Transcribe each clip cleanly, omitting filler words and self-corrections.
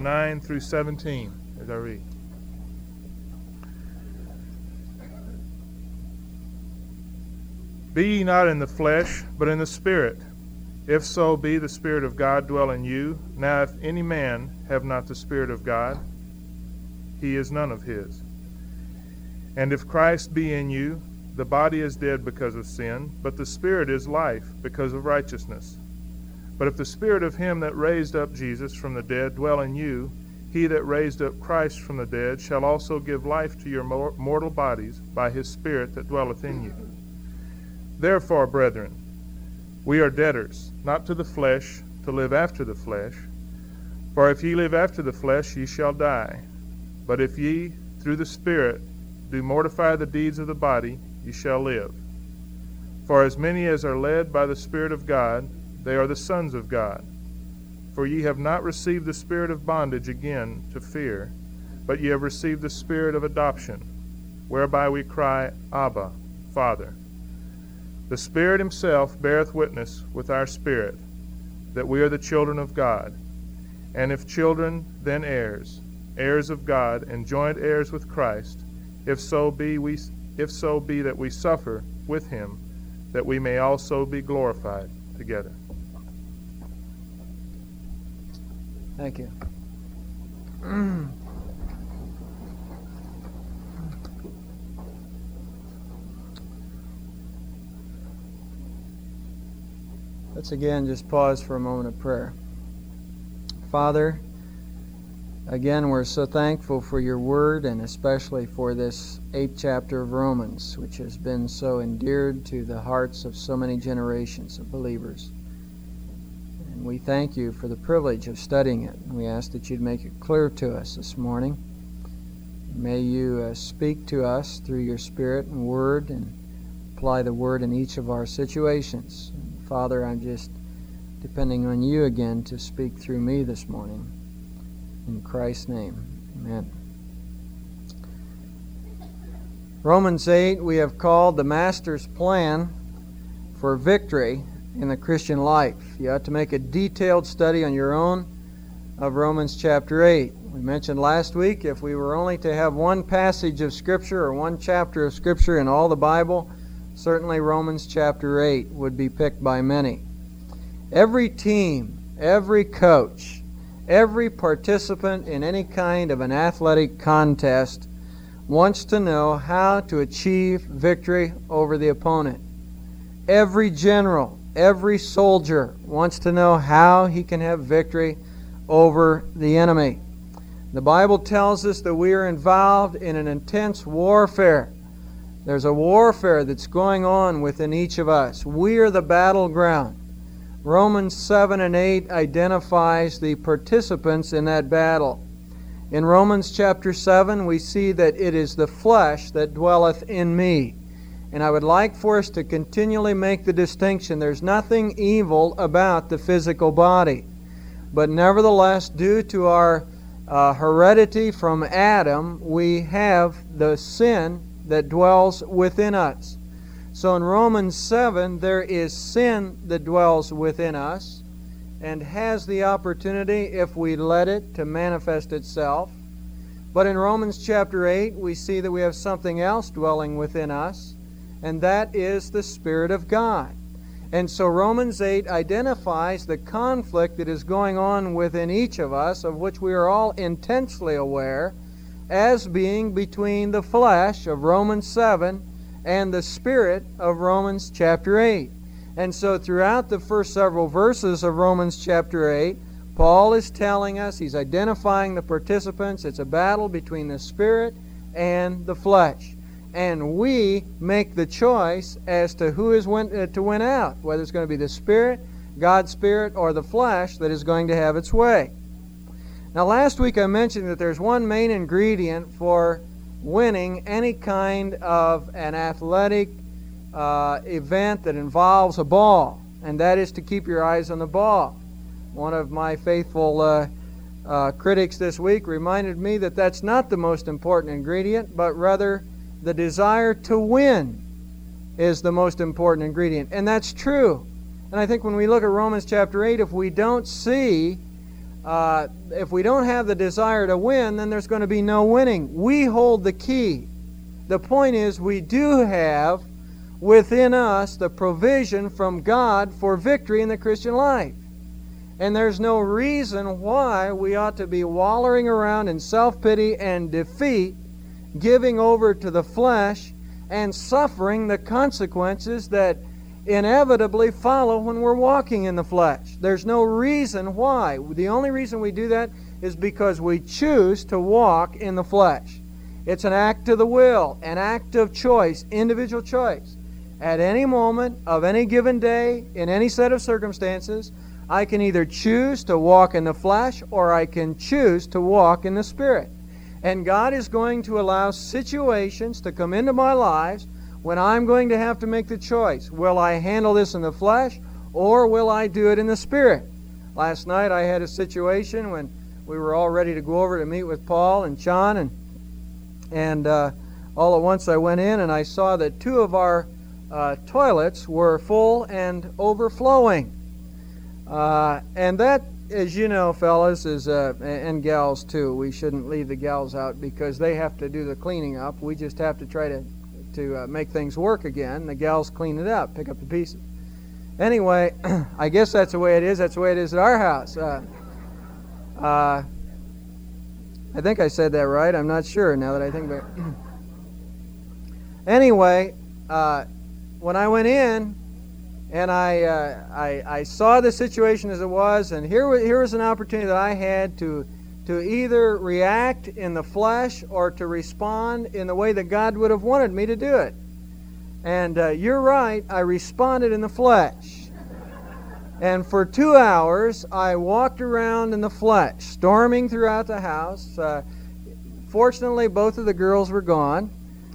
9 through 17 as I read. Be ye not in the flesh, but in the Spirit, if so be the Spirit of God dwell in you. Now if any man have not the Spirit of God, he is none of his. And if Christ be in you, the body is dead because of sin, but the Spirit is life because of righteousness. But if the Spirit of him that raised up Jesus from the dead dwell in you, he that raised up Christ from the dead shall also give life to your mortal bodies by his Spirit that dwelleth in you. Therefore, brethren, we are debtors, not to the flesh, to live after the flesh. For if ye live after the flesh, ye shall die. But if ye, through the Spirit, do mortify the deeds of the body, ye shall live. For as many as are led by the Spirit of God, they are the sons of God. For ye have not received the spirit of bondage again to fear, but ye have received the Spirit of adoption, whereby we cry, Abba, Father. The Spirit himself beareth witness with our spirit that we are the children of God. And if children, then heirs, heirs of God, and joint heirs with Christ, if so be that we suffer with him, that we may also be glorified together. Thank you. Let's again just pause for a moment of prayer. Father, again, we're so thankful for your word, and especially for this 8th chapter of Romans, which has been so endeared to the hearts of so many generations of believers. And we thank you for the privilege of studying it. And we ask that you'd make it clear to us this morning. May you speak to us through your Spirit and word, and apply the word in each of our situations. And Father, I'm just depending on you again to speak through me this morning. In Christ's name, amen. Romans 8 we have called the Master's plan for victory in the Christian life. You ought to make a detailed study on your own of Romans chapter 8. We mentioned last week if we were only to have one passage of Scripture or one chapter of Scripture in all the Bible, certainly Romans chapter 8 would be picked by many. Every team, every coach, every participant in any kind of an athletic contest wants to know how to achieve victory over the opponent. Every general, every soldier wants to know how he can have victory over the enemy. The Bible tells us that we are involved in an intense warfare. There's a warfare that's going on within each of us. We are the battleground. Romans 7 and 8 identifies the participants in that battle. In Romans chapter 7, we see that it is the flesh that dwelleth in me. And I would like for us to continually make the distinction. There's nothing evil about the physical body. But nevertheless, due to our heredity from Adam, we have the sin that dwells within us. So in Romans 7, there is sin that dwells within us and has the opportunity, if we let it, to manifest itself. But in Romans chapter 8, we see that we have something else dwelling within us, and that is the Spirit of God. And so Romans 8 identifies the conflict that is going on within each of us, of which we are all intensely aware, as being between the flesh of Romans 7 and the Spirit of Romans chapter 8. And so throughout the first several verses of Romans chapter 8, Paul is telling us, he's identifying the participants. It's a battle between the Spirit and the flesh. And we make the choice as to who is to win out, whether it's going to be the Spirit, God's Spirit, or the flesh that is going to have its way. Now last week I mentioned that there's one main ingredient for winning any kind of an athletic event that involves a ball, and that is to keep your eyes on the ball. One of my faithful critics this week reminded me that that's not the most important ingredient, but rather the desire to win is the most important ingredient. And that's true. And I think when we look at Romans chapter 8, if we don't see if we don't have the desire to win, then there's going to be no winning. We hold the key. The point is, we do have within us the provision from God for victory in the Christian life. And there's no reason why we ought to be wallowing around in self-pity and defeat, giving over to the flesh, and suffering the consequences that inevitably follow when we're walking in the flesh. There's no reason why. The only reason we do that is because we choose to walk in the flesh. It's an act of the will, an act of choice, individual choice. At any moment of any given day, in any set of circumstances, I can either choose to walk in the flesh or I can choose to walk in the Spirit. And God is going to allow situations to come into my lives when I'm going to have to make the choice. Will I handle this in the flesh or will I do it in the Spirit? Last night I had a situation when we were all ready to go over to meet with Paul and John, and all at once I went in and I saw that two of our toilets were full and overflowing. And that, as you know, fellas, is and gals too, we shouldn't leave the gals out because they have to do the cleaning up. We just have to try to make things work again. The gals clean it up, pick up the pieces. Anyway, I guess that's the way it is. That's the way it is at our house. I think I said that right. I'm not sure now that I think about it. Anyway, when I went in and I saw the situation as it was, and here was an opportunity that I had to either react in the flesh or to respond in the way that God would have wanted me to do it. And you're right, I responded in the flesh. And for 2 hours, I walked around in the flesh, storming throughout the house. Fortunately, both of the girls were gone.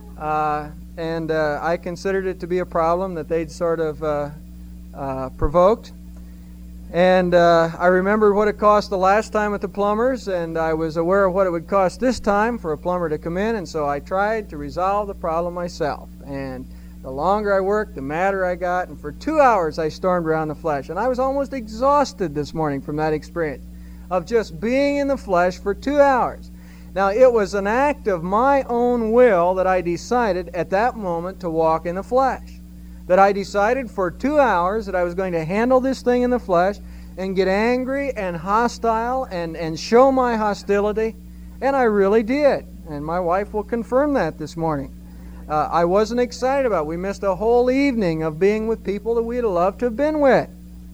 And I considered it to be a problem that they'd sort of provoked. And I remembered what it cost the last time at the plumber's, and I was aware of what it would cost this time for a plumber to come in, and so I tried to resolve the problem myself. And the longer I worked, the madder I got, and for 2 hours I stormed around the flesh. And I was almost exhausted this morning from that experience of just being in the flesh for 2 hours. Now, it was an act of my own will that I decided at that moment to walk in the flesh. That I decided for 2 hours that I was going to handle this thing in the flesh and get angry and hostile and show my hostility. And I really did. And my wife will confirm that this morning. I wasn't excited about it. We missed a whole evening of being with people that we'd love to have been with.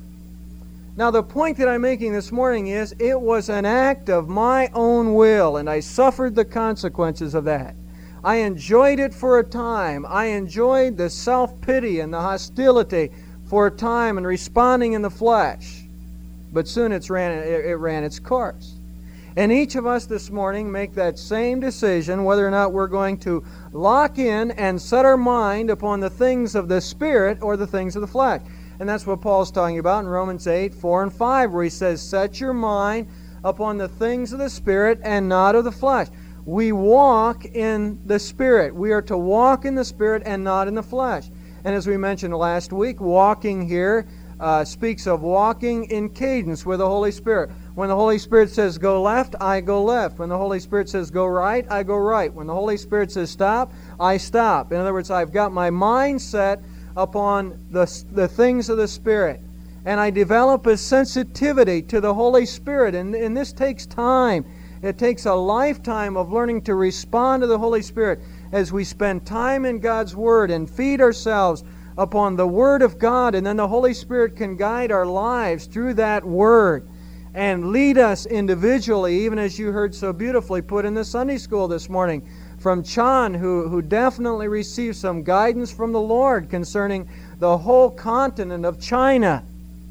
Now, the point that I'm making this morning is it was an act of my own will, and I suffered the consequences of that. I enjoyed it for a time. I enjoyed the self-pity and the hostility for a time and responding in the flesh. But soon it ran its course. And each of us this morning make that same decision whether or not we're going to lock in and set our mind upon the things of the Spirit or the things of the flesh. And that's what Paul's talking about in Romans 8, 4 and 5, where he says, set your mind upon the things of the Spirit and not of the flesh. We walk in the Spirit. We are to walk in the Spirit and not in the flesh. And as we mentioned last week, walking here speaks of walking in cadence with the Holy Spirit. When the Holy Spirit says go left, I go left. When the Holy Spirit says go right, I go right. When the Holy Spirit says stop, I stop. In other words, I've got my mind set upon the things of the Spirit. And I develop a sensitivity to the Holy Spirit. And this takes time. It takes a lifetime of learning to respond to the Holy Spirit as we spend time in God's Word and feed ourselves upon the Word of God. And then the Holy Spirit can guide our lives through that Word and lead us individually, even as you heard so beautifully put in the Sunday school this morning from Chan, who definitely received some guidance from the Lord concerning the whole continent of China.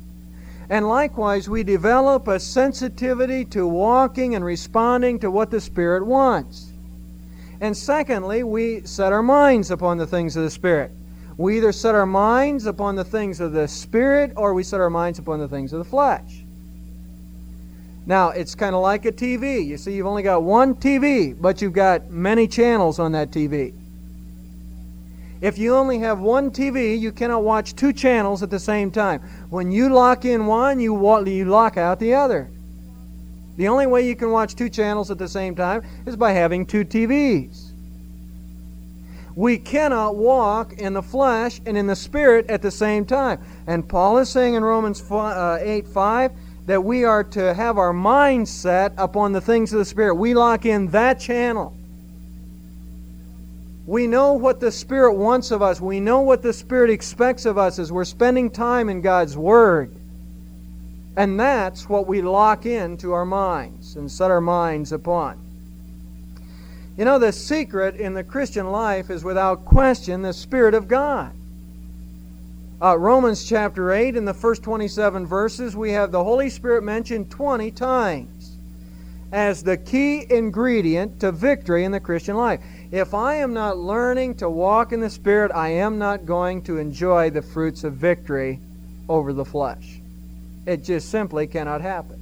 And likewise, we develop a sensitivity to walking and responding to what the Spirit wants. And secondly, we set our minds upon the things of the Spirit. We either set our minds upon the things of the Spirit or we set our minds upon the things of the flesh. Now, it's kind of like a TV. You see, you've only got one TV, but you've got many channels on that TV. If you only have one TV, you cannot watch two channels at the same time. When you lock in one, you lock out the other. The only way you can watch 2 channels at the same time is by having 2 TVs. We cannot walk in the flesh and in the Spirit at the same time. And Paul is saying in Romans 8:5 that we are to have our mind set upon the things of the Spirit. We lock in that channel. We know what the Spirit wants of us. We know what the Spirit expects of us as we're spending time in God's Word. And that's what we lock into our minds and set our minds upon. You know, the secret in the Christian life is without question the Spirit of God. Romans chapter 8, in the first 27 verses, we have the Holy Spirit mentioned 20 times as the key ingredient to victory in the Christian life. If I am not learning to walk in the Spirit, I am not going to enjoy the fruits of victory over the flesh. It just simply cannot happen.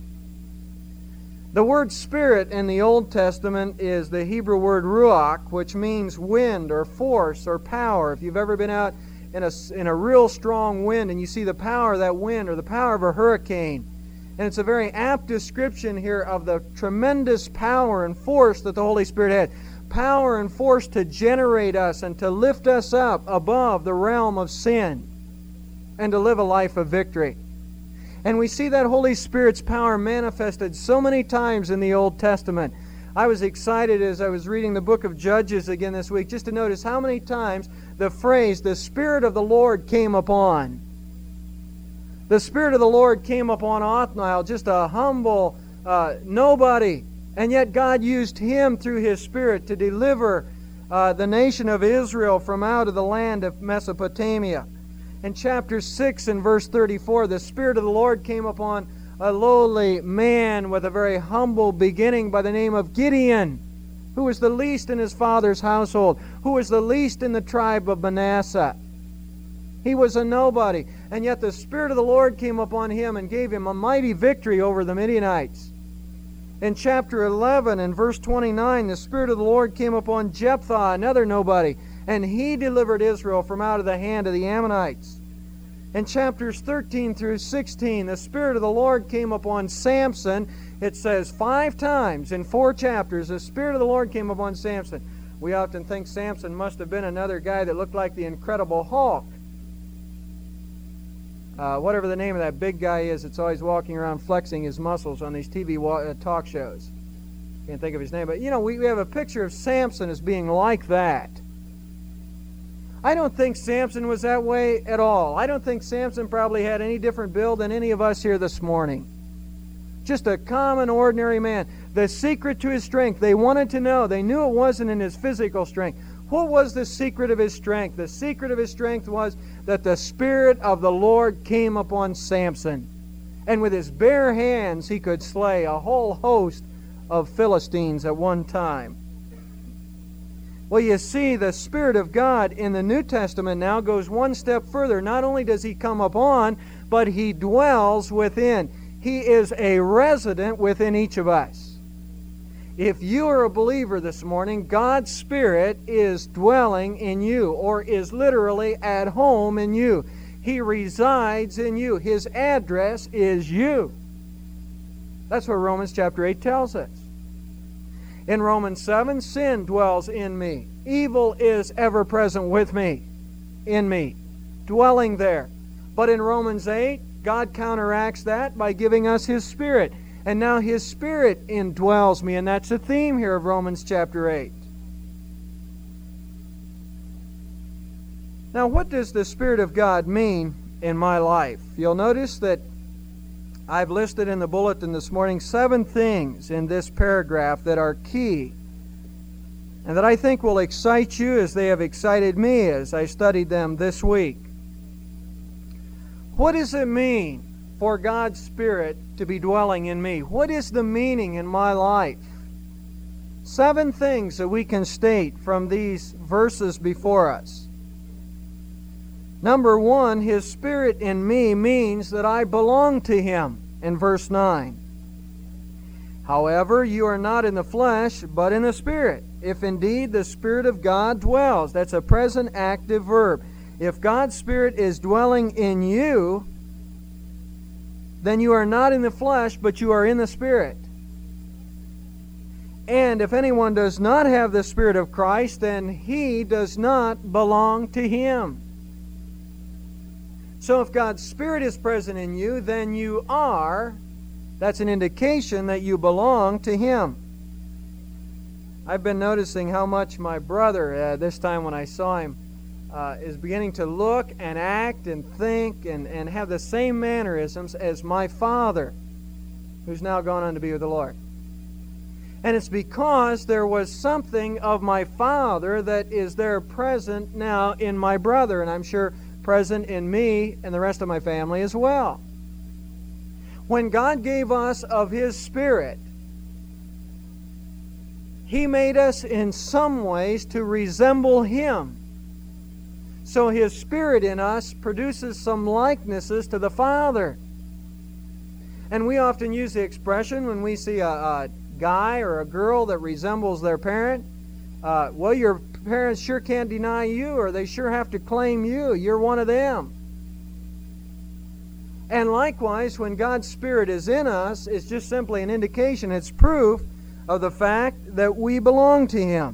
The word Spirit in the Old Testament is the Hebrew word ruach, which means wind or force or power. If you've ever been out in a real strong wind and you see the power of that wind or the power of a hurricane, and it's a very apt description here of the tremendous power and force that the Holy Spirit had. Power and force to generate us and to lift us up above the realm of sin and to live a life of victory. And we see that Holy Spirit's power manifested so many times in the Old Testament. I was excited as I was reading the book of Judges again this week just to notice how many times the phrase, the Spirit of the Lord came upon. The Spirit of the Lord came upon Othniel, just a humble nobody. And yet God used him through His Spirit to deliver the nation of Israel from out of the land of Mesopotamia. In chapter 6 and verse 34, the Spirit of the Lord came upon a lowly man with a very humble beginning by the name of Gideon, who was the least in his father's household, who was the least in the tribe of Manasseh. He was a nobody, and yet the Spirit of the Lord came upon him and gave him a mighty victory over the Midianites. In chapter 11 and verse 29, the Spirit of the Lord came upon Jephthah, another nobody, and he delivered Israel from out of the hand of the Ammonites. In chapters 13 through 16, the Spirit of the Lord came upon Samson. It says 5 times in 4 chapters, the Spirit of the Lord came upon Samson. We often think Samson must have been another guy that looked like the Incredible Hulk. Whatever the name of that big guy is that's always walking around flexing his muscles on these TV talk shows. Can't think of his name, but you know, we have a picture of Samson as being like that. I don't think Samson was that way at all. I don't think Samson probably had any different build than any of us here this morning. Just a common, ordinary man. The secret to his strength, they wanted to know. They knew it wasn't in his physical strength. What was the secret of his strength? The secret of his strength was that the Spirit of the Lord came upon Samson. And with his bare hands, he could slay a whole host of Philistines at one time. Well, you see, the Spirit of God in the New Testament now goes one step further. Not only does He come upon, but He dwells within. He is a resident within each of us. If you are a believer this morning, God's Spirit is dwelling in you, or is literally at home in you. He resides in you. His address is you. That's what Romans chapter 8 tells us. In Romans 7, sin dwells in me. Evil is ever present with me, in me, dwelling there. But in Romans 8, God counteracts that by giving us His Spirit. And now His Spirit indwells me, and that's the theme here of Romans chapter 8. Now, what does the Spirit of God mean in my life? You'll notice that I've listed in the bulletin this morning 7 things in this paragraph that are key and that I think will excite you as they have excited me as I studied them this week. What does it mean for God's Spirit to be dwelling in me? What is the meaning in my life? 7 things that we can state from these verses before us. Number 1, His Spirit in me means that I belong to Him, in verse 9. However, you are not in the flesh, but in the Spirit, if indeed the Spirit of God dwells. That's a present active verb. If God's Spirit is dwelling in you, then you are not in the flesh, but you are in the Spirit. And if anyone does not have the Spirit of Christ, then he does not belong to Him. So if God's Spirit is present in you, then you are, that's an indication that you belong to Him. I've been noticing how much my brother, this time when I saw him, is beginning to look and act and think and have the same mannerisms as my father, who's now gone on to be with the Lord. And it's because there was something of my father that is there present now in my brother, and I'm sure present in me and the rest of my family as well. When God gave us of His Spirit, He made us in some ways to resemble Him. So His Spirit in us produces some likenesses to the Father. And we often use the expression when we see a guy or a girl that resembles their parent, well, your parents sure can't deny you, or they sure have to claim you. You're one of them. And likewise, when God's Spirit is in us, it's just simply an indication, it's proof of the fact that we belong to Him.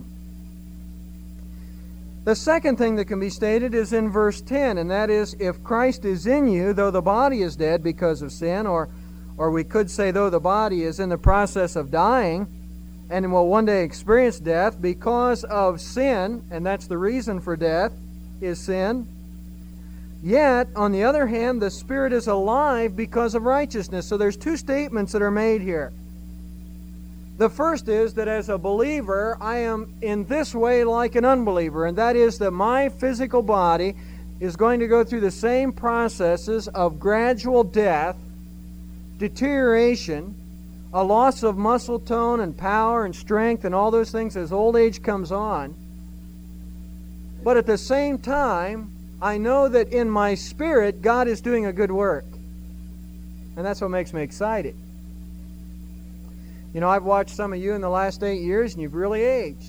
The second thing that can be stated is in verse 10, and that is, if Christ is in you, though the body is dead because of sin, or we could say, though the body is in the process of dying, and will one day experience death because of sin, and that's the reason for death, is sin. Yet, on the other hand, the Spirit is alive because of righteousness. So there's two statements that are made here. The first is that as a believer, I am in this way like an unbeliever, and that is that my physical body is going to go through the same processes of gradual death, deterioration, a loss of muscle tone and power and strength and all those things as old age comes on. But at the same time, I know that in my spirit, God is doing a good work. And that's what makes me excited. You know, I've watched some of you in the last 8 years, and you've really aged.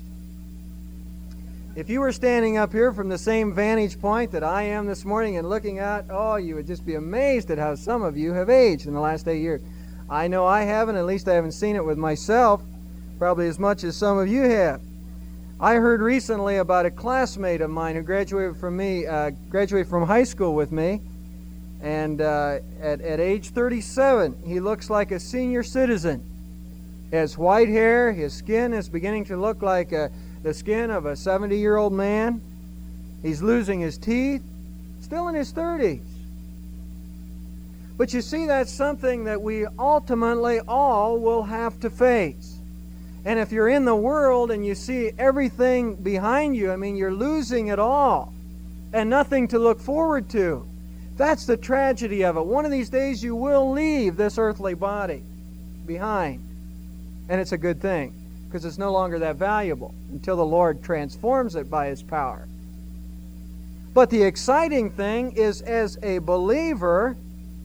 If you were standing up here from the same vantage point that I am this morning and looking out, oh, you would just be amazed at how some of you have aged in the last 8 years. I know I haven't, at least I haven't seen it with myself, probably as much as some of you have. I heard recently about a classmate of mine who graduated from high school with me, and at age 37, he looks like a senior citizen. He has white hair, his skin is beginning to look like the skin of a 70-year-old man. He's losing his teeth, still in his 30s. But you see, that's something that we ultimately all will have to face. And if you're in the world and you see everything behind you, I mean, you're losing it all and nothing to look forward to. That's the tragedy of it. One of these days you will leave this earthly body behind. And it's a good thing, because it's no longer that valuable until the Lord transforms it by His power. But the exciting thing is, as a believer,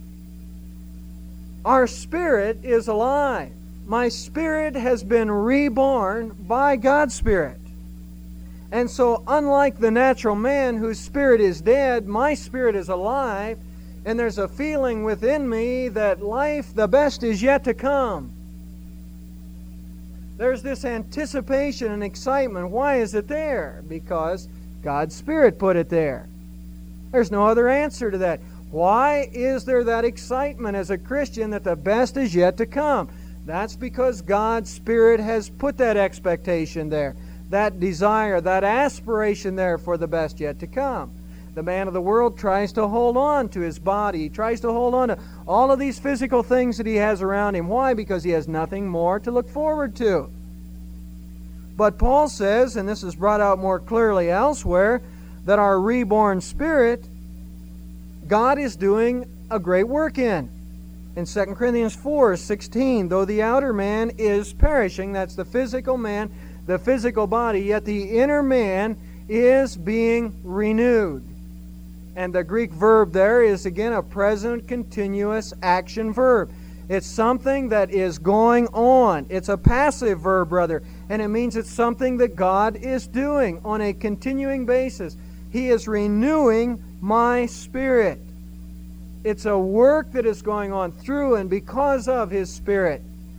our spirit is alive. My spirit has been reborn by God's Spirit. And so, unlike the natural man whose spirit is dead, my spirit is alive, and there's a feeling within me that life, the best, is yet to come. There's this anticipation and excitement. Why is it there? Because God's Spirit put it there. There's no other answer to that. Why is there that excitement as a Christian that the best is yet to come? That's because God's Spirit has put that expectation there, that desire, that aspiration there for the best yet to come. The man of the world tries to hold on to his body. He tries to hold on to all of these physical things that he has around him. Why? Because he has nothing more to look forward to. But Paul says, and this is brought out more clearly elsewhere, that our reborn spirit, God is doing a great work in. In 2 Corinthians 4:16, though the outer man is perishing, that's the physical man, the physical body, yet the inner man is being renewed. And the Greek verb there is again a present continuous action verb. It's something that is going on. It's a passive verb, brother, and it means it's something that God is doing on a continuing basis. He is renewing my spirit. It's a work that is going on through and because of His Spirit.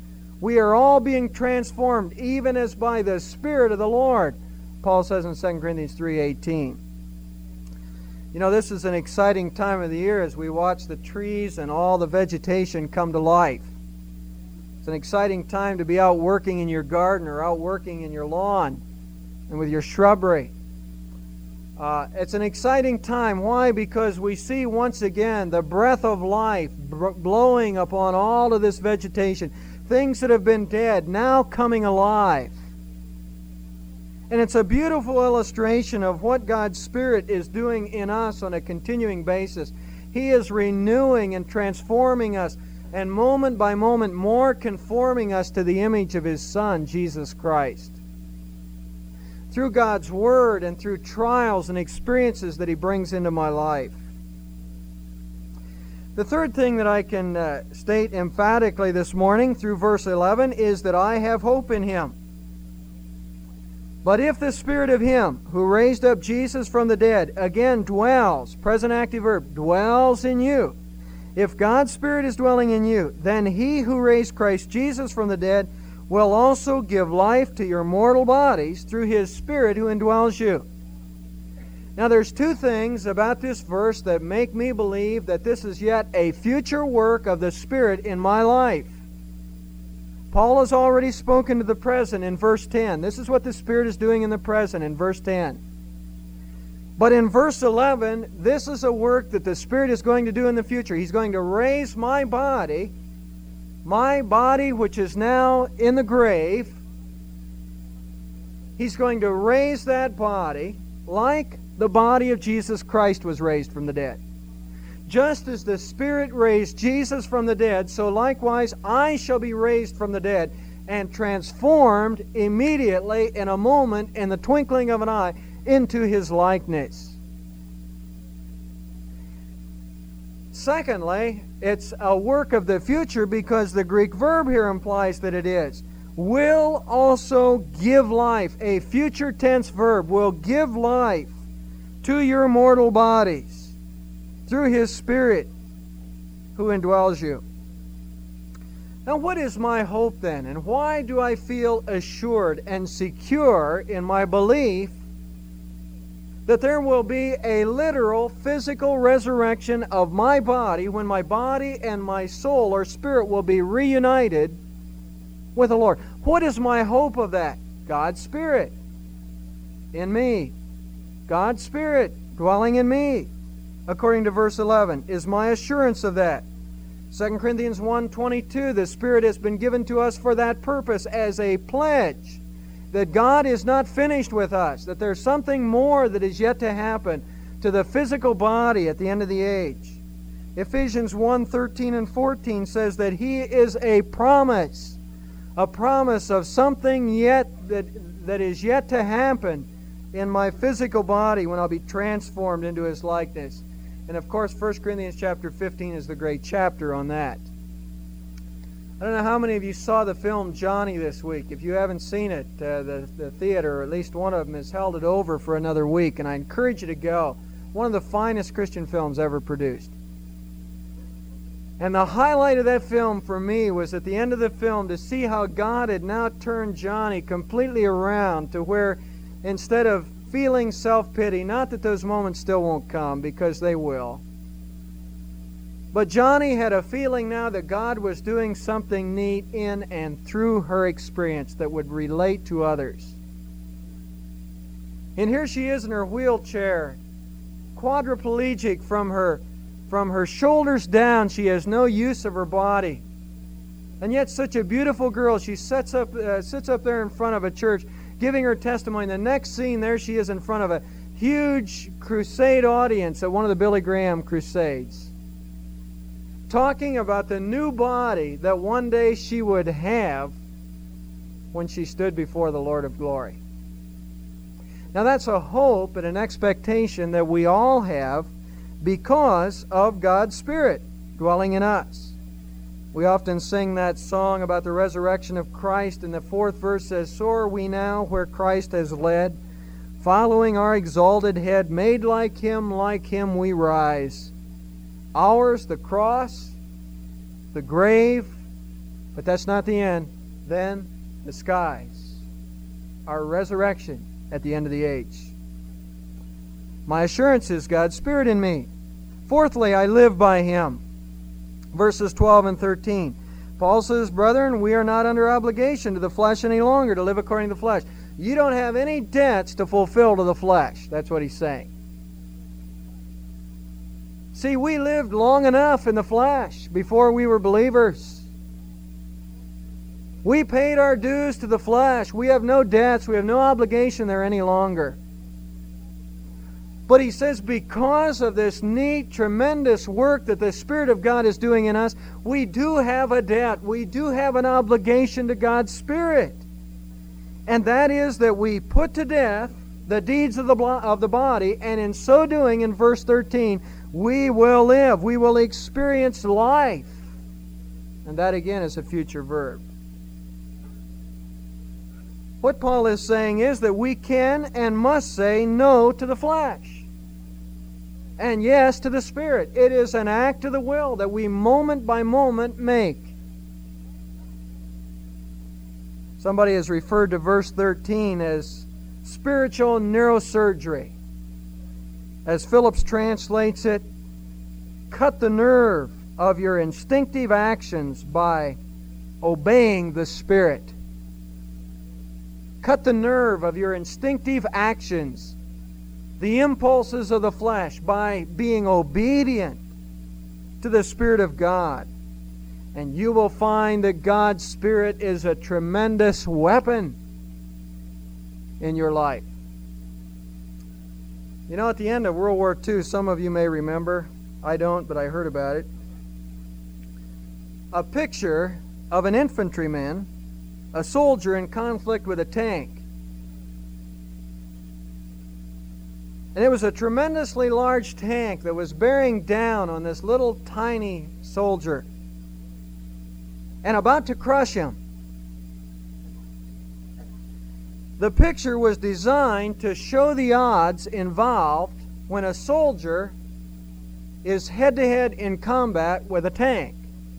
We are all being transformed, even as by the Spirit of the Lord, Paul says in 2 Corinthians 3:18. You know, this is an exciting time of the year as we watch the trees and all the vegetation come to life. It's an exciting time to be out working in your garden or out working in your lawn and with your shrubbery. It's an exciting time. Why? Because we see once again the breath of life blowing upon all of this vegetation. Things that have been dead now coming alive. And it's a beautiful illustration of what God's Spirit is doing in us on a continuing basis. He is renewing and transforming us, and moment by moment more conforming us to the image of His Son, Jesus Christ. Through God's Word and through trials and experiences that He brings into my life. The third thing that I can state emphatically this morning through verse 11 is that I have hope in Him. But if the Spirit of Him who raised up Jesus from the dead again dwells, present active verb, dwells in you. If God's Spirit is dwelling in you, then He who raised Christ Jesus from the dead will also give life to your mortal bodies through His Spirit who indwells you. Now there's two things about this verse that make me believe that this is yet a future work of the Spirit in my life. Paul has already spoken to the present in verse 10. This is what the Spirit is doing in the present in verse 10. But in verse 11, this is a work that the Spirit is going to do in the future. He's going to raise my body which is now in the grave. He's going to raise that body like the body of Jesus Christ was raised from the dead. Just as the Spirit raised Jesus from the dead, so likewise I shall be raised from the dead and transformed immediately in a moment, in the twinkling of an eye, into His likeness. Secondly, it's a work of the future because the Greek verb here implies that it is. Will also give life, a future tense verb, will give life to your mortal bodies through His Spirit who indwells you. Now, what is my hope then? And why do I feel assured and secure in my belief that there will be a literal physical resurrection of my body when my body and my soul or spirit will be reunited with the Lord? What is my hope of that? God's Spirit in me. God's Spirit dwelling in me, according to verse 11, is my assurance of that. 2 Corinthians 1:22, the Spirit has been given to us for that purpose as a pledge that God is not finished with us, that there's something more that is yet to happen to the physical body at the end of the age. Ephesians 1:13 and 14 says that He is a promise of something yet that is yet to happen in my physical body when I'll be transformed into His likeness. And of course, 1 Corinthians chapter 15 is the great chapter on that. I don't know how many of you saw the film Johnny this week. If you haven't seen it, the theater, or at least one of them, has held it over for another week, and I encourage you to go. One of the finest Christian films ever produced. And the highlight of that film for me was at the end of the film to see how God had now turned Johnny completely around to where instead of feeling self-pity, not that those moments still won't come, because they will, but Johnny had a feeling now that God was doing something neat in and through her experience that would relate to others. And here she is in her wheelchair, quadriplegic from her shoulders down. She has no use of her body. And yet such a beautiful girl. She sits up there in front of a church giving her testimony. The next scene, there she is in front of a huge crusade audience at one of the Billy Graham crusades, talking about the new body that one day she would have when she stood before the Lord of glory. Now that's a hope and an expectation that we all have because of God's Spirit dwelling in us. We often sing that song about the resurrection of Christ, and the fourth verse says, "So are we now where Christ has led, following our exalted head, made like Him we rise. Ours the cross, the grave, but that's not the end. then the skies, our resurrection at the end of the age. My assurance is God's Spirit in me. Fourthly, I live by Him. Verses 12 and 13. Paul says, brethren, we are not under obligation to the flesh any longer to live according to the flesh. You don't have any debts to fulfill to the flesh. That's what he's saying. See, we lived long enough in the flesh before we were believers. We paid our dues to the flesh. We have no debts. We have no obligation there any longer. But he says because of this neat, tremendous work that the Spirit of God is doing in us, we do have a debt. We do have an obligation to God's Spirit. And that is that we put to death the deeds of the body, and in so doing, in verse 13, we will live. We will experience life. And that again is a future verb. What Paul is saying is that we can and must say no to the flesh and yes to the Spirit. It is an act of the will that we moment by moment make. Somebody has referred to verse 13 as spiritual neurosurgery. As Phillips translates it, cut the nerve of your instinctive actions by obeying the Spirit. Cut the nerve of your instinctive actions, the impulses of the flesh, by being obedient to the Spirit of God. And you will find that God's Spirit is a tremendous weapon in your life. You know, at the end of World War II, some of you may remember, I don't, but I heard about it, a picture of an infantryman, a soldier in conflict with a tank. And it was a tremendously large tank that was bearing down on this little tiny soldier and about to crush him. The picture was designed to show the odds involved when a soldier is head-to-head in combat with a tank.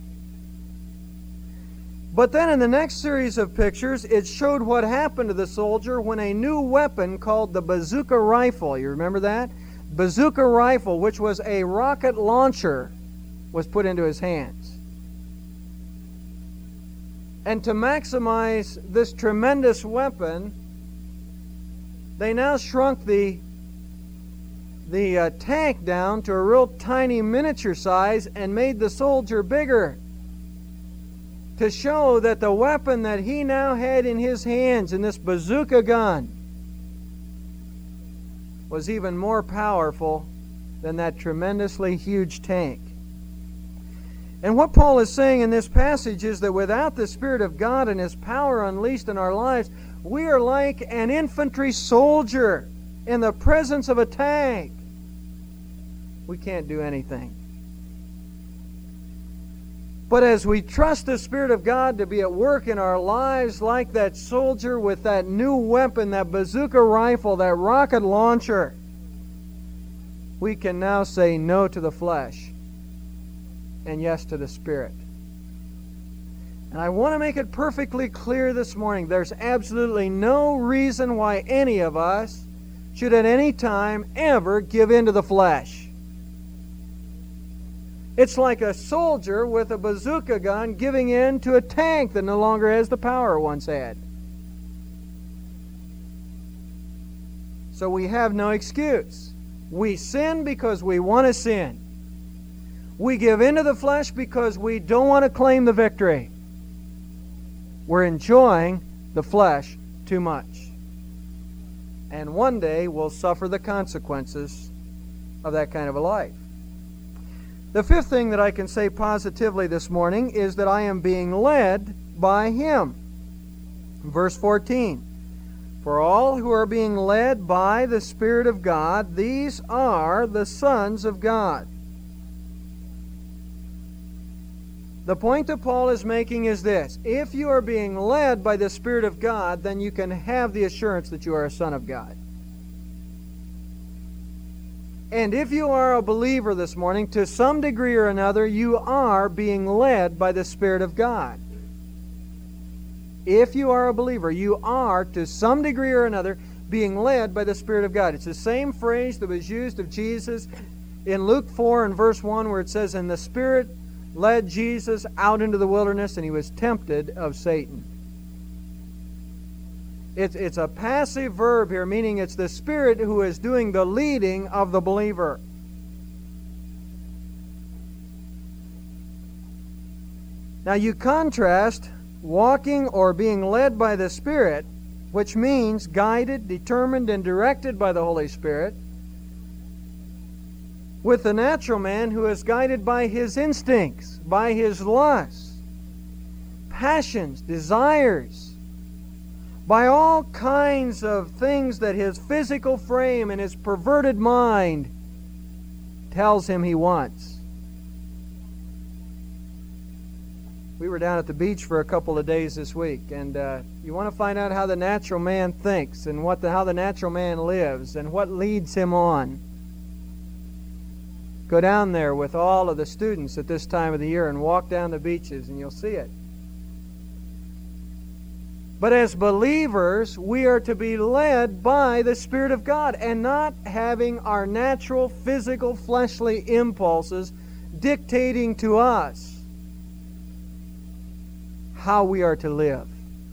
But then in the next series of pictures, it showed what happened to the soldier when a new weapon called the bazooka rifle, you remember that? Bazooka rifle, which was a rocket launcher, was put into his hands. And to maximize this tremendous weapon, they now shrunk the tank down to a real tiny miniature size and made the soldier bigger, to show that the weapon that he now had in his hands, in this bazooka gun, was even more powerful than that tremendously huge tank. And what Paul is saying in this passage is that without the Spirit of God and His power unleashed in our lives, we are like an infantry soldier in the presence of a tank. We can't do anything. But as we trust the Spirit of God to be at work in our lives like that soldier with that new weapon, that bazooka rifle, that rocket launcher, we can now say no to the flesh and yes to the Spirit. And I want to make it perfectly clear this morning, there's absolutely no reason why any of us should at any time ever give in to the flesh. It's like a soldier with a bazooka gun giving in to a tank that no longer has the power it once had. So we have no excuse. We sin because we want to sin. We give in to the flesh because we don't want to claim the victory. We're enjoying the flesh too much. And one day we'll suffer the consequences of that kind of a life. The fifth thing that I can say positively this morning is that I am being led by Him. Verse 14. For all who are being led by the Spirit of God, these are the sons of God. The point that Paul is making is this. If you are being led by the Spirit of God, then you can have the assurance that you are a son of God. And if you are a believer this morning, to some degree or another, you are being led by the Spirit of God. If you are a believer, you are, to some degree or another, being led by the Spirit of God. It's the same phrase that was used of Jesus in Luke 4 and verse 1, where it says, "And the Spirit led Jesus out into the wilderness, and he was tempted of Satan." It's a passive verb here, meaning it's the Spirit who is doing the leading of the believer. Now you contrast walking or being led by the Spirit, which means guided, determined, and directed by the Holy Spirit, with the natural man who is guided by his instincts, by his lusts, passions, desires, by all kinds of things that his physical frame and his perverted mind tells him he wants. We were down at the beach for a couple of days this week, and you want to find out how the natural man thinks and how the natural man lives and what leads him on. Go down there with all of the students at this time of the year and walk down the beaches, and you'll see it. But as believers, we are to be led by the Spirit of God and not having our natural, physical, fleshly impulses dictating to us how we are to live.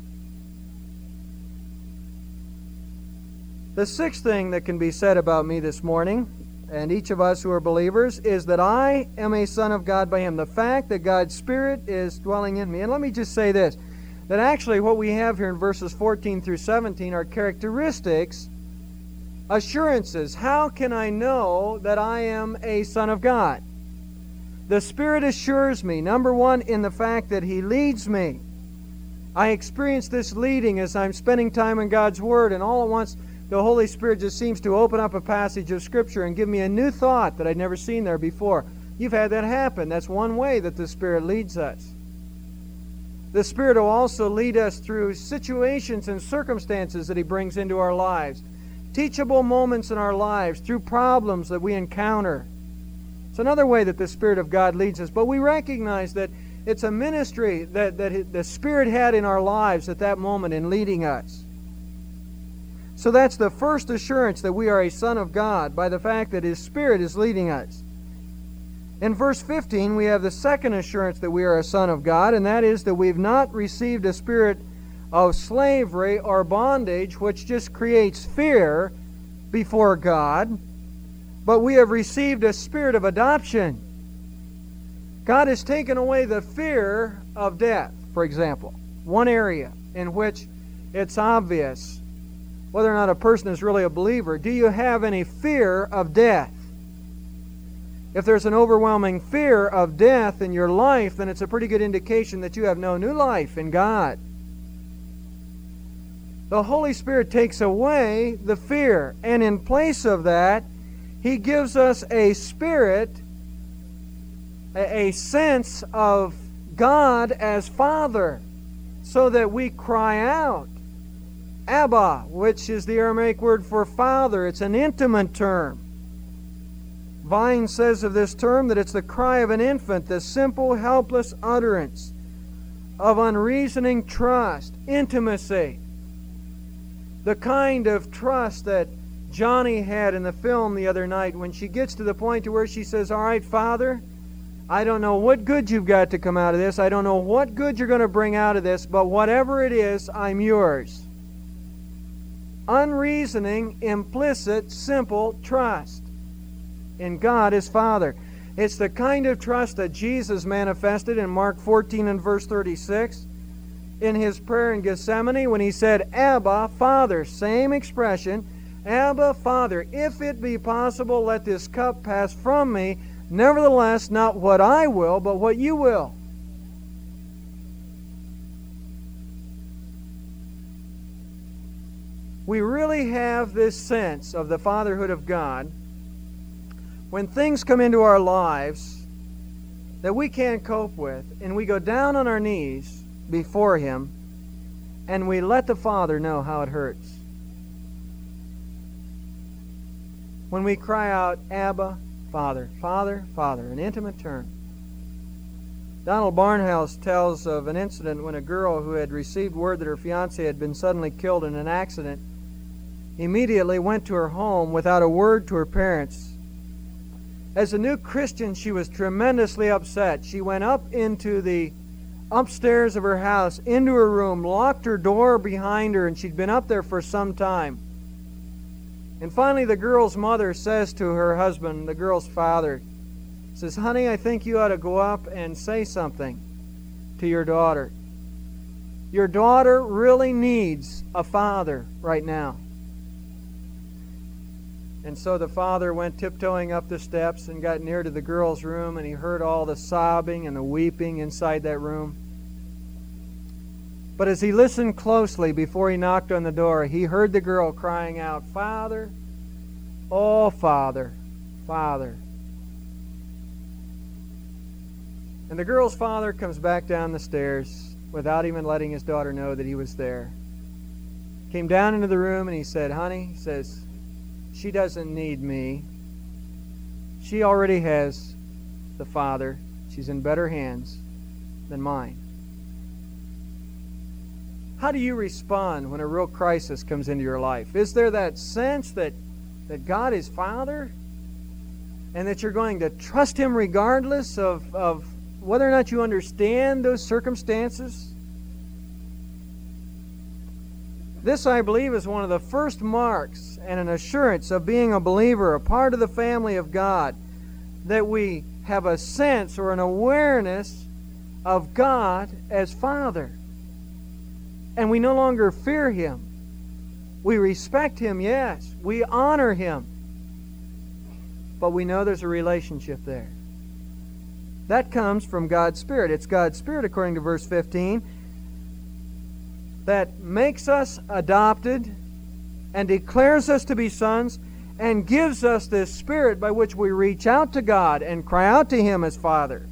The sixth thing that can be said about me this morning, and each of us who are believers, is that I am a son of God by Him. The fact that God's Spirit is dwelling in me. And let me just say this, that actually what we have here in verses 14 through 17 are characteristics, assurances. How can I know that I am a son of God? The Spirit assures me, number one, in the fact that He leads me. I experience this leading as I'm spending time in God's Word, and all at once the Holy Spirit just seems to open up a passage of Scripture and give me a new thought that I'd never seen there before. You've had that happen. That's one way that the Spirit leads us. The Spirit will also lead us through situations and circumstances that He brings into our lives. Teachable moments in our lives, through problems that we encounter. It's another way that the Spirit of God leads us. But we recognize that it's a ministry that the Spirit had in our lives at that moment in leading us. So that's the first assurance that we are a son of God, by the fact that His Spirit is leading us. In verse 15, we have the second assurance that we are a son of God, and that is that we've not received a spirit of slavery or bondage, which just creates fear before God, but we have received a spirit of adoption. God has taken away the fear of death, for example. One area in which it's obvious whether or not a person is really a believer. Do you have any fear of death? If there's an overwhelming fear of death in your life, then it's a pretty good indication that you have no new life in God. The Holy Spirit takes away the fear, and in place of that, He gives us a spirit, a sense of God as Father, so that we cry out, Abba, which is the Aramaic word for Father. It's an intimate term. Vine says of this term that it's the cry of an infant, the simple, helpless utterance of unreasoning trust, intimacy. The kind of trust that Johnny had in the film the other night when she gets to the point to where she says, all right, Father, I don't know what good you've got to come out of this. I don't know what good you're going to bring out of this, but whatever it is, I'm yours. Unreasoning, implicit, simple trust in God as Father. It's the kind of trust that Jesus manifested in Mark 14 and verse 36 in His prayer in Gethsemane when He said, Abba, Father. Same expression, Abba, Father, if it be possible, let this cup pass from me. Nevertheless, not what I will, but what you will. We really have this sense of the fatherhood of God when things come into our lives that we can't cope with, and we go down on our knees before Him, and we let the Father know how it hurts. When we cry out, Abba, Father, Father, Father, an intimate term. Donald Barnhouse tells of an incident when a girl who had received word that her fiancé had been suddenly killed in an accident immediately went to her home without a word to her parents. As a new Christian, she was tremendously upset. She went up into the upstairs of her house, into her room, locked her door behind her, and she'd been up there for some time. And finally the girl's mother says to her husband, the girl's father, says, "Honey, I think you ought to go up and say something to your daughter. Your daughter really needs a father right now." And so the father went tiptoeing up the steps and got near to the girl's room, and he heard all the sobbing and the weeping inside that room. But as he listened closely before he knocked on the door, he heard the girl crying out, "Father, oh Father, Father." And the girl's father comes back down the stairs without even letting his daughter know that he was there. Came down into the room and he said, "Honey," he says, "she doesn't need me. She already has the Father. She's in better hands than mine." How do you respond when a real crisis comes into your life? Is there that sense that God is Father and that you're going to trust Him regardless of whether or not you understand those circumstances? This, I believe, is one of the first marks and an assurance of being a believer, a part of the family of God, that we have a sense or an awareness of God as Father. And we no longer fear Him. We respect Him, yes. We honor Him. But we know there's a relationship there. That comes from God's Spirit. It's God's Spirit, according to verse 15, that makes us adopted and declares us to be sons and gives us this Spirit by which we reach out to God and cry out to Him as Father.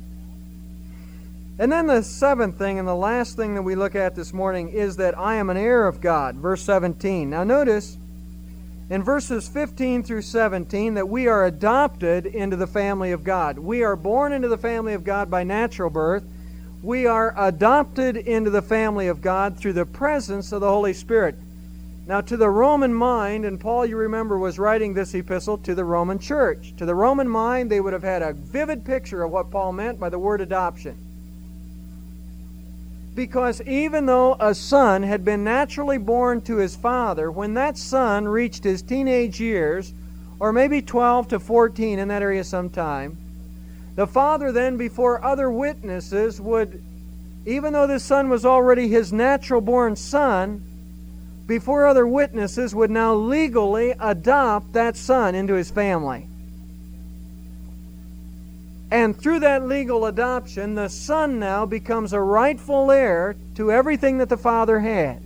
And then the seventh thing and the last thing that we look at this morning is that I am an heir of God, verse 17. Now notice in verses 15 through 17 that we are adopted into the family of God. We are born into the family of God by natural birth. We are adopted into the family of God through the presence of the Holy Spirit. Now, to the Roman mind, and Paul, you remember, was writing this epistle to the Roman church. To the Roman mind, they would have had a vivid picture of what Paul meant by the word adoption. Because even though a son had been naturally born to his father, when that son reached his teenage years, or maybe 12 to 14 in that area sometime, the father then, before other witnesses, would, even though this son was already his natural-born son, before other witnesses would now legally adopt that son into his family. And through that legal adoption, the son now becomes a rightful heir to everything that the father has.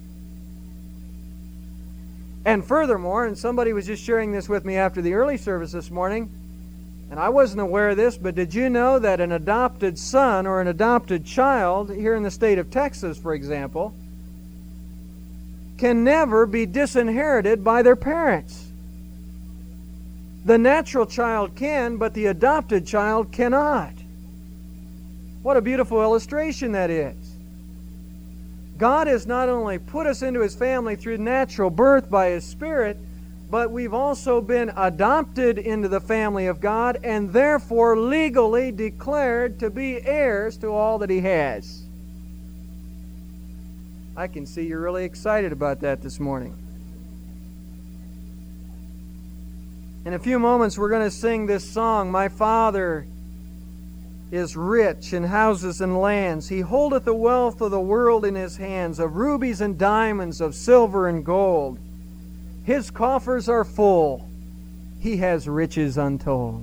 And furthermore, and somebody was just sharing this with me after the early service this morning, and I wasn't aware of this, but did you know that an adopted son or an adopted child here in the state of Texas, for example, can never be disinherited by their parents? The natural child can, but the adopted child cannot. What a beautiful illustration that is. God has not only put us into His family through natural birth by His Spirit, but we've also been adopted into the family of God and therefore legally declared to be heirs to all that He has. I can see you're really excited about that this morning. In a few moments, we're going to sing this song, "My Father is rich in houses and lands. He holdeth the wealth of the world in His hands, of rubies and diamonds, of silver and gold. His coffers are full. He has riches untold."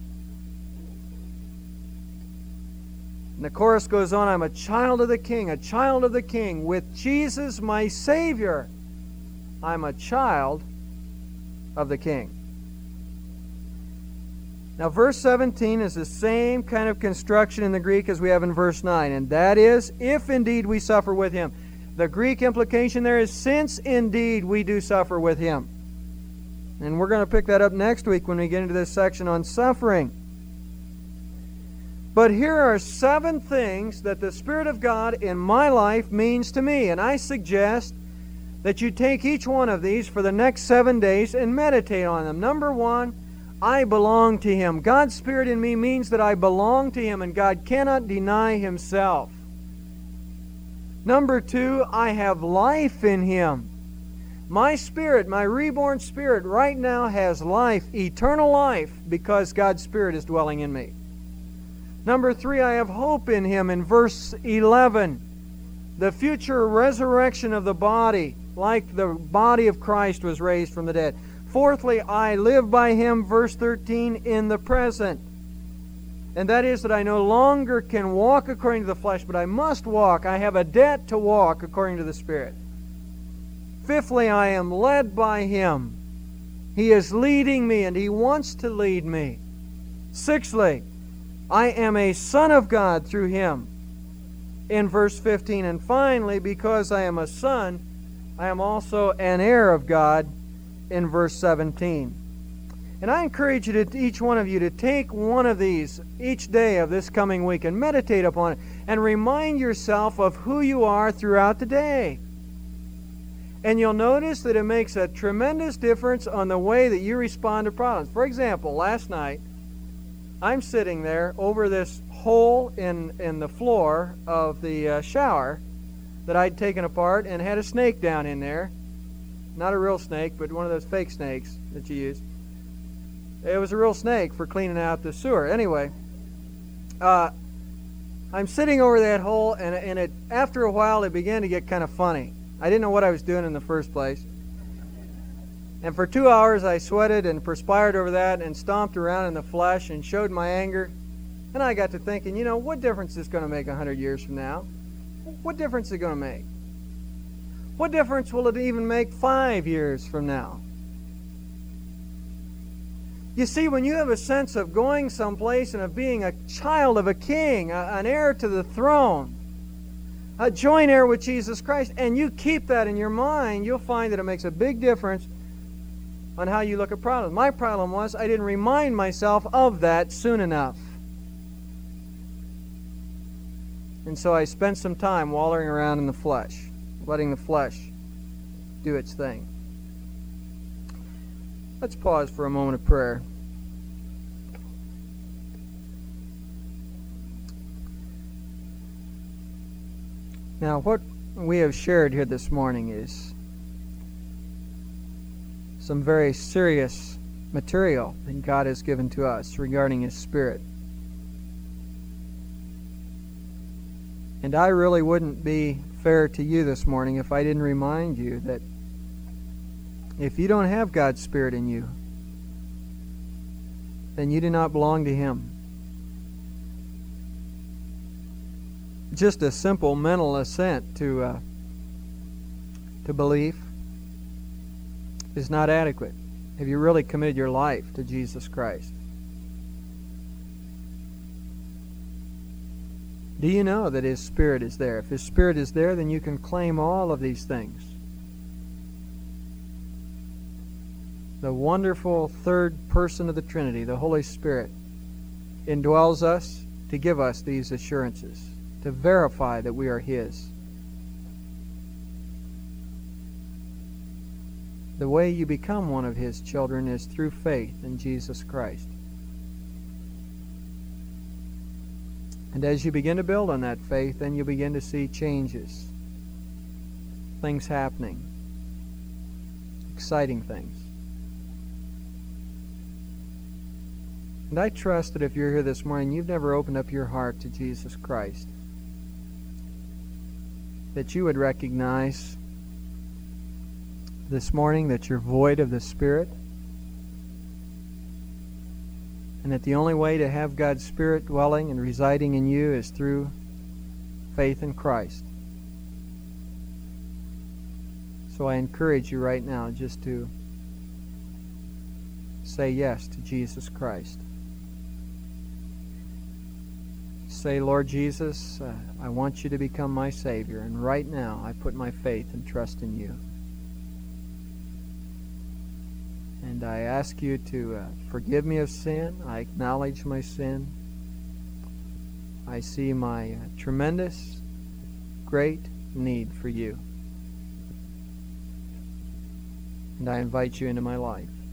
And the chorus goes on, "I'm a child of the King, a child of the King. With Jesus my Savior, I'm a child of the King." Now, verse 17 is the same kind of construction in the Greek as we have in verse 9, and that is, if indeed we suffer with Him. The Greek implication there is, since indeed we do suffer with Him. And we're going to pick that up next week when we get into this section on suffering. But here are 7 things that the Spirit of God in my life means to me. And I suggest that you take each one of these for the next 7 days and meditate on them. Number 1, I belong to Him. God's Spirit in me means that I belong to Him, and God cannot deny Himself. Number 2, I have life in Him. My spirit, my reborn spirit, right now has life, eternal life, because God's Spirit is dwelling in me. Number 3, I have hope in Him in verse 11. The future resurrection of the body, like the body of Christ was raised from the dead. Fourthly, I live by Him, verse 13, in the present. And that is that I no longer can walk according to the flesh, but I must walk. I have a debt to walk according to the Spirit. Fifthly, I am led by Him. He is leading me, and He wants to lead me. Sixthly, I am a son of God through Him, in verse 15. And finally, because I am a son, I am also an heir of God, in verse 17. And I encourage you to, each one of you, to take one of these each day of this coming week and meditate upon it and remind yourself of who you are throughout the day. And you'll notice that it makes a tremendous difference on the way that you respond to problems. For example, last night, I'm sitting there over this hole in the floor of the shower that I'd taken apart and had a snake down in there. Not a real snake, but one of those fake snakes that you use. It was a real snake for cleaning out the sewer. Anyway, I'm sitting over that hole, and it, after a while, it began to get kind of funny. I didn't know what I was doing in the first place. And for 2 hours, I sweated and perspired over that and stomped around in the flesh and showed my anger. And I got to thinking, what difference is this going to make 100 years from now? What difference is it going to make? What difference will it even make 5 years from now? You see, when you have a sense of going someplace and of being a child of a king, an heir to the throne, a joint heir with Jesus Christ, and you keep that in your mind, you'll find that it makes a big difference on how you look at problems. My problem was I didn't remind myself of that soon enough. And so I spent some time wallowing around in the flesh, letting the flesh do its thing. Let's pause for a moment of prayer. Now, what we have shared here this morning is some very serious material that God has given to us regarding His Spirit. And I really wouldn't be fair to you this morning if I didn't remind you that if you don't have God's Spirit in you, then you do not belong to Him. Just a simple mental assent to belief is not adequate. Have you really committed your life to Jesus Christ? Do you know that His Spirit is there? If His Spirit is there, then you can claim all of these things. The wonderful third person of the Trinity, the Holy Spirit, indwells us to give us these assurances, to verify that we are His. The way you become one of His children is through faith in Jesus Christ. And as you begin to build on that faith, then you begin to see changes, things happening, exciting things. And I trust that if you're here this morning, you've never opened up your heart to Jesus Christ, that you would recognize this morning that you're void of the Spirit, and that the only way to have God's Spirit dwelling and residing in you is through faith in Christ. So I encourage you right now just to say yes to Jesus Christ. Say, Lord Jesus, I want you to become my Savior, and right now I put my faith and trust in you. And I ask you to forgive me of sin. I acknowledge my sin. I see my tremendous, great need for you. And I invite you into my life.